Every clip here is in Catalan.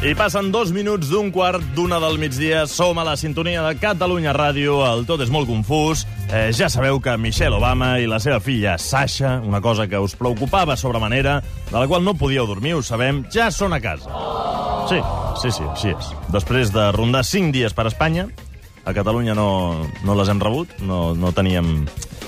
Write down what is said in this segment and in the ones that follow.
I passen 2 minuts d'un quart d'una del migdia. Som a la sintonia de Catalunya Ràdio. El tot és molt confús. Ja sabeu que Michelle Obama i la seva filla Sasha, una cosa que us preocupava sobremanera, de la qual no podíeu dormir, ho sabem, ja són a casa. Sí, així és. Després de rondar 5 dies per Espanya, a Catalunya no les hem rebut, no teníem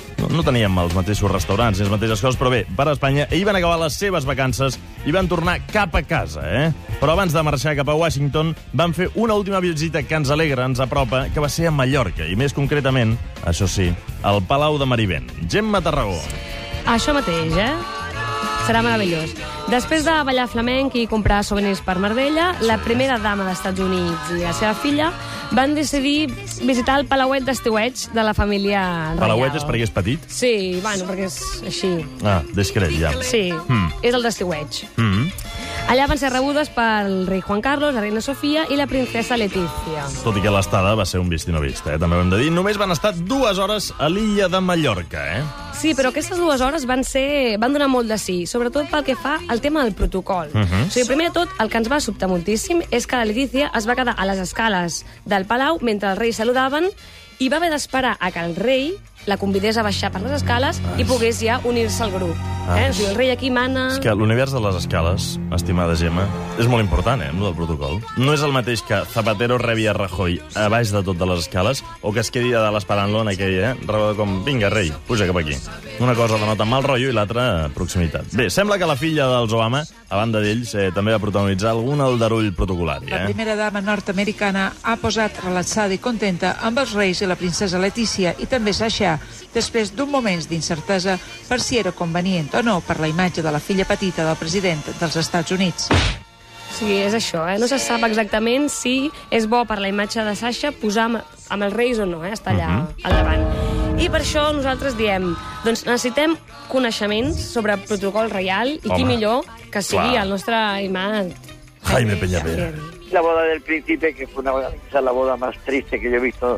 els mateixos restaurants ni les mateixes coses, però bé, per a Espanya, ahir van acabar les seves vacances i van tornar cap a casa, Però abans de marxar cap a Washington, van fer una última visita que ens alegra, ens apropa, que va ser a Mallorca, i més concretament, això sí, al Palau de Marivent. Gemma Tarragó. Això mateix, Serà meravellós. Després de ballar flamenc i comprar souvenirs per Marbella, la primera dama dels Estats Units i la seva filla van decidir visitar el palauet d'estiueig de la família reial. Palauet és perquè és petit? Sí, bueno, perquè és així. Discret, ja. Sí, és el d'estiueig. Allà van ser rebudes pel rei Juan Carlos, la reina Sofia i la princesa Letícia. Tot i que l'estada va ser un vist i no vist, també ho hem de dir. Només van estar 2 hores a l'illa de Mallorca, Sí, però aquestes 2 hores van donar molt de sí, sobretot pel que fa al tema del protocol. O sigui, primer de tot, el que ens va sobtar moltíssim és que la Letícia es va quedar a les escales del Palau mentre els reis saludaven i va haver d'esperar a que el rei la convidés a baixar per les escales i pogués ja unir-se al grup. O sigui, el rei aquí mana... És que l'univers de les escales, estimada Gemma, és molt important, el del protocol. No és el mateix que Zapatero rebi a Rajoy a baix de tot de les escales o que es quedi a dalt esperant-lo en aquell, com, vinga, rei, puja cap aquí. Una cosa denota mal rotllo i l'altra proximitat. Bé, sembla que la filla dels Obama, a banda d'ells, també va protagonitzar algun aldarull protocolari. La primera dama nord-americana ha posat relaxada i contenta amb els reis i la princesa Letícia i també Sasha, després d'un moments d'incertesa per si era convenient o no per la imatge de la filla petita del president dels Estats Units. Sí, és això, No se sap exactament si és bo per la imatge de Sasha posar amb els reis o no, estar allà al davant. I per això nosaltres diem, doncs necessitem coneixements sobre el protocol reial i qui millor que sigui el nostre imant Jaime Peñavera. La boda del príncipe, que fue la boda más triste que yo he visto.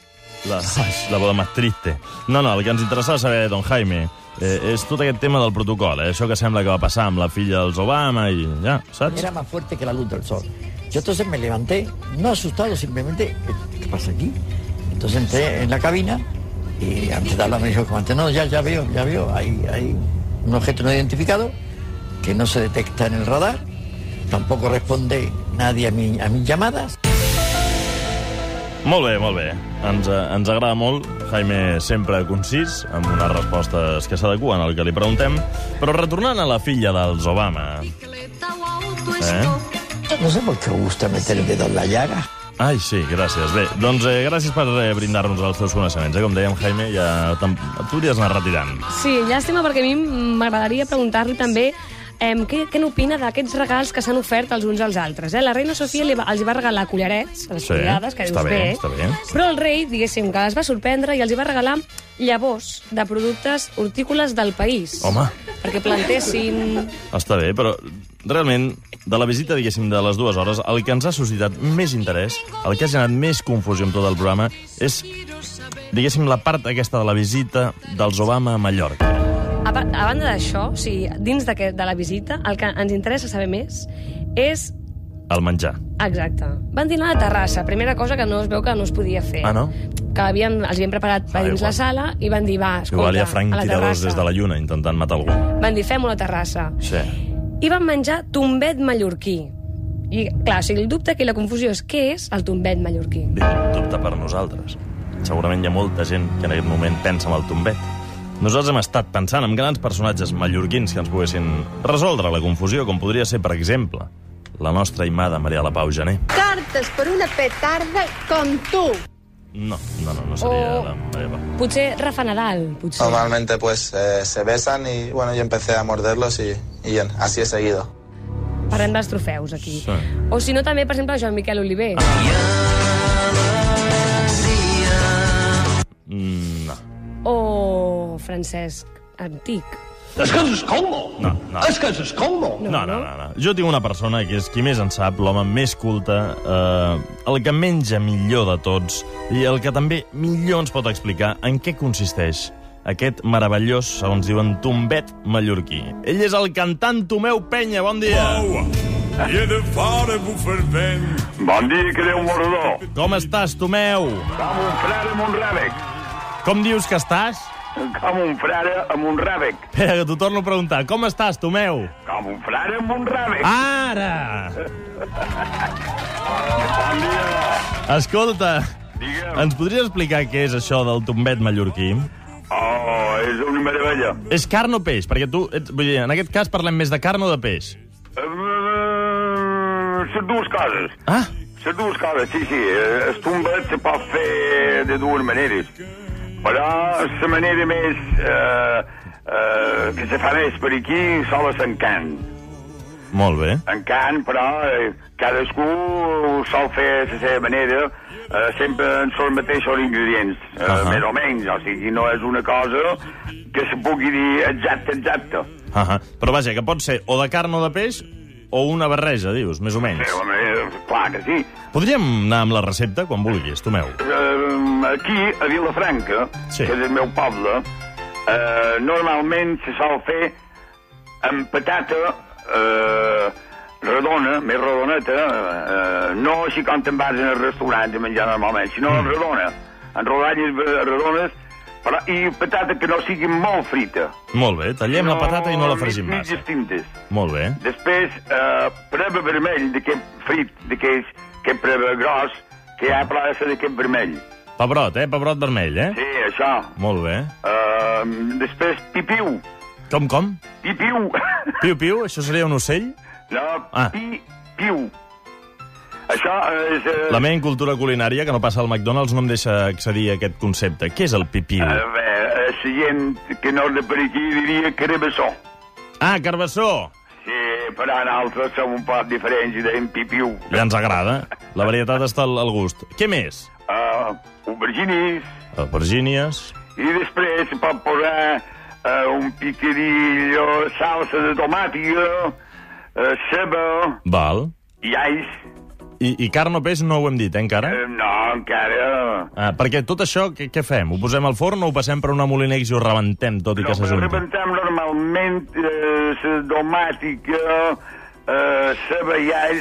La boda más triste. No, el que ens interessava saber, don Jaime, és tot aquest tema del protocol, això que sembla que va passar amb la filla dels Obama i ja, saps? Era más fuerte que la luz del sol. Yo entonces me levanté, no asustado, simplemente, ¿qué pasa aquí? Entonces entré en la cabina y antes de hablar me dijo, no, ya veo, hay un objeto no identificado que no se detecta en el radar, tampoco responde nadie a mis llamadas. Molt bé. Ens agrada molt. Jaime sempre concís, amb unes respostes que s'adeqüen al que li preguntem. Però retornant a la filla dels Obama... No sé por qué gusta meter el dedo en la llaga. Ai, sí, gràcies. Bé, doncs gràcies per brindar-nos els teus coneixements. Com dèiem, Jaime, ja tu hauries anat retirant. Sí, llàstima, perquè a mi m'agradaria preguntar-li també què n'opina d'aquests regals que s'han ofert els uns als altres. La reina Sofia els va regalar collarets a les criades, que dius bé, però el rei, diguéssim, que les va sorprendre i els va regalar llavors de productes hortícoles del país. Home. Perquè plantessin... Està bé, però realment, de la visita, diguéssim, de les 2 hores, el que ens ha suscitat més interès, el que ha generat més confusió en tot el programa, és, diguéssim, la part aquesta de la visita dels Obama a Mallorca. A banda d'això, o sigui, dins de la visita, el que ens interessa saber més és... El menjar. Exacte. Van dinar a la terrassa, primera cosa que no es veu que no es podia fer. Ah, no? Que els havien preparat per dins la sala i van dir, va, escolta, igual hi ha franc tiradors des de la lluna intentant matar algú. Van dir, fem-ho a la terrassa. Sí. I van menjar tombet mallorquí. I, clar, o sigui, el dubte aquí, la confusió és què és el tombet mallorquí? Dubte per nosaltres. Segurament hi ha molta gent que en aquest moment pensa en el tombet. Nosaltres hem estat pensant en grans personatges mallorquins que ens poguessin resoldre la confusió, com podria ser, per exemple, la nostra imada Maria la Pau Jané. Cartes per una petarda com tu. No seria la Maria Pau. Potser Rafa Nadal, potser. Normalmente pues se besan y bueno, yo empecé a morderlos y bien, así he seguido. Parlem dels trofeus aquí. Sí. O si no també, per exemple, Joan Miquel Oliver. No. O Francesc Antic. És que és colmo! No. És que és colmo! No. Jo tinc una persona que és qui més en sap, l'home més culte, el que menja millor de tots i el que també millor ens pot explicar en què consisteix aquest meravellós, segons diuen, tombet mallorquí. Ell és el cantant Tomeu Penya. Bon dia! Bon dia, que Déu mordor. Com estàs, Tomeu? Com un frare amb un ràbec. Com dius que estàs? Com un frare amb un ràbec. Espera, que t'ho torno a preguntar. Com estàs, Tomeu? Com un frare amb un ràbec. Ara! Bon dia. Escolta, Digue'm. ens podries explicar què és això del tombet mallorquí? Oh, és una meravella. És carn o peix? Perquè tu, vull dir, en aquest cas parlem més de carn o de peix? Les dues coses. Ah, Les dues coses, sí. El tombet se pot fer de dues maneres. Però la manera més que se fa més per aquí sol és en can. molt bé. En can, però cadascú sol fer la seva manera, sempre en són els mateixos ingredients, més o menys. O sigui, no és una cosa que se pugui dir exacta. Però vaja, que pot ser o de carn o de peix o una barreja, dius, més o menys. Sí, clar que sí. Podríem anar amb la recepta quan vulguis, Tomeu. Aquí, a Vilafranca, Sí. que és el meu poble, normalment se sol fer amb patata redona, més redoneta, no així com te'n vas en el restaurant a menjar normalment, sinó redona, en rodanges redones, però, i patata que no sigui molt frita. Molt bé, tallem la patata i no la fregim massa. Mitges tintes. Molt bé. Després, preve vermell d'aquest frit, d'aquest preve gros, que hi ha plaça d'aquest vermell. Pebrot, pebrot vermell, Sí, això. Molt bé. Després, pipiu. Com? Pipiu. Piu-piu, això seria un ocell? No, Ah. piu. Això és... La meva incultura culinària, que no passa al McDonald's, no em deixa accedir a aquest concepte. Què és el pipiu? La gent que no és de per aquí diria carabassó. Ah, carbassó! Sí, però nosaltres som un poc diferents i deim pipiu. Ja ens agrada. La varietat està al gust. Què més? Auberginis. Albergínies. I després se pot posar un picadillo, salsa de tomàtica, ceba Val. i ais. I carn o peix no ho hem dit, encara? No, encara... Perquè tot això, què fem? Ho posem al forn o ho passem per una Molinex i ho rebentem tot i que s'ajunti? Rebentem normalment la tomàtica, ceba i ais,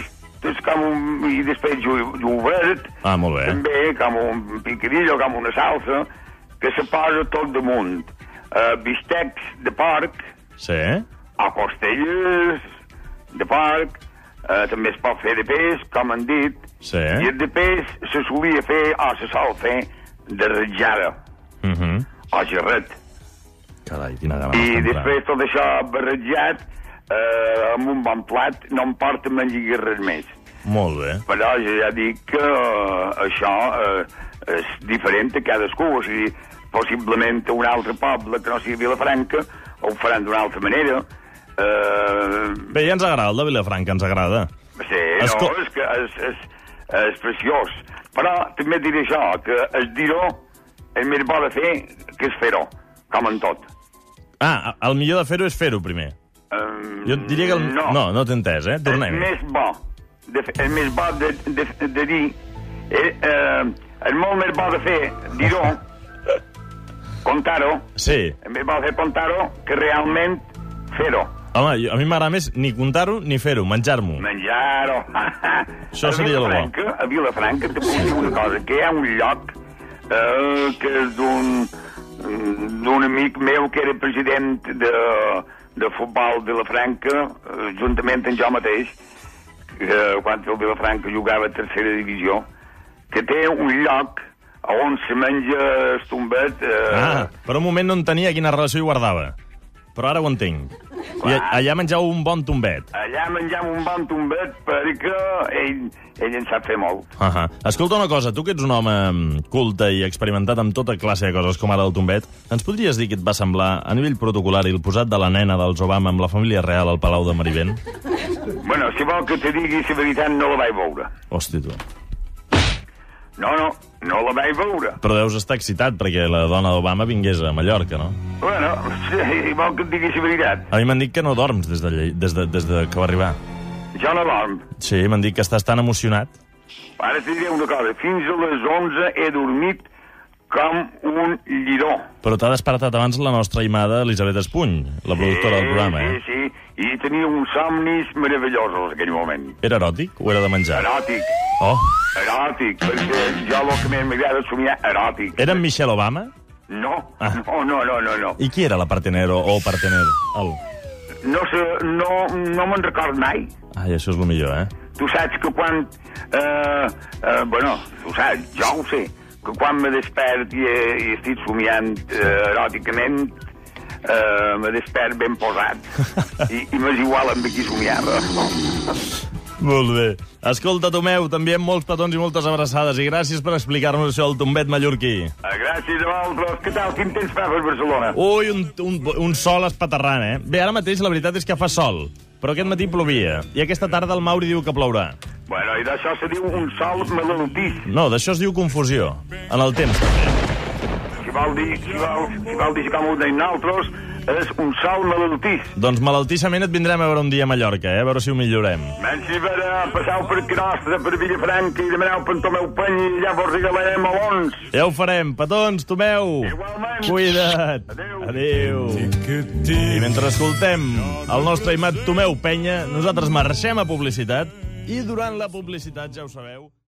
i després jovert, molt bé. també com un picadillo, com una salsa, que se posa tot damunt. Bistecs de porc, Sí? o costelles de porc, també es pot fer de peix, com han dit, Sí. i el de peix se solia fer, o se sol fer, de ratjada, o gerret. Carai, quina gana. I després tot això barrejat, amb un bon plat, no em porta menjar res més. Molt bé. Però jo ja dic que això és diferent a cadascú, o sigui, possiblement a un altre poble que no sigui Vilafranca, ho faran d'una altra manera. Bé, ja ens agrada, el de Vilafranca ens agrada. Sí, no, és que és preciós. Però també diré això, que el dir-ho és més bo de fer que és fer-ho, com en tot. El millor de fer-ho és fer-ho primer. Jo diria que... No t'he entès, Tornem-hi. El més bo de dir... el molt més bo de fer, dir-ho, contar-ho, Sí. el més bo de fer contar-ho que realment fer-ho. Home, a mi m'agrada més ni contar-ho ni fer-ho, menjar-m'ho. Menjar-ho. Això seria el bo. A Vilafranca te puc dir una cosa, que hi ha un lloc que és d'un amic meu que era president de futbol de Vilafranca, juntament amb jo mateix, quan el Vilafranca jugava a tercera divisió, que té un lloc on se menja el tombet... Per un moment no entenia quina relació hi guardava. Però ara ho entenc. I allà menjau un bon tombet. Allà menjam un bon tombet perquè ell en sap fer molt. Escolta una cosa, tu que ets un home culte i experimentat amb tota classe de coses com ara el tombet, ens podries dir què et va semblar a nivell protocolari el posat de la nena dels Obama amb la família real al Palau de Marivent? Bueno, si vol que te digui la veritat, no la vaig veure. Hosti, tu. No la vaig veure. Però deus estar excitat perquè la dona d'Obama vingués a Mallorca, no? Bueno, si vol que et digui la veritat. A mi m'han dit que no dorms des de que va arribar. Jo no dorm. Sí, m'han dit que estàs tan emocionat. Ara t'hi diré una cosa. Fins a les 11 he dormit com un lliró. Però t'ha despertat abans la nostra imada Elisabet Espuny, la productora del programa, Sí. i tenia uns somnis meravellosos en aquell moment. Era eròtic o era de menjar? Eròtic. Oh. Eròtic, perquè jo el que més m'agrada somiar eròtic. Era en Michelle Obama? No, no. I qui era la partener o partener? No sé, no me'n record mai. Ai, això és el millor, Tu saps que quan... tu saps, jo ho sé, que quan me despert i estic somiant eròticament, me despert ben posat. I m'és igual amb qui somiava. Molt bé. Escolta, Tomeu, també amb molts petons i moltes abraçades, i gràcies per explicar-nos això del tombet mallorquí. Gràcies a vosaltres. Què tal? Quin temps fa per Barcelona? Ui, un sol espaterrant, Bé, ara mateix la veritat és que fa sol, però aquest matí plovia, i aquesta tarda el Mauri diu que plourà. Bueno, i d'això se diu un sol malaltís. No, d'això es diu confusió. En el temps, també. Si vol dir com ho deim nosaltres, és un sol malaltís. Doncs malaltissament et vindrem a veure un dia a Mallorca, a veure si ho millorem. Si passeu per Crostra, per Vilafranca, i demaneu per Tomeu Peny, i ja vos regalarem melons. Ja ho farem. Petons, Tomeu. Igualment. Cuida't. Adéu. I mentre escoltem el nostre aimat Tomeu Penya, nosaltres marxem a publicitat, i durant la publicitat, ja ho sabeu...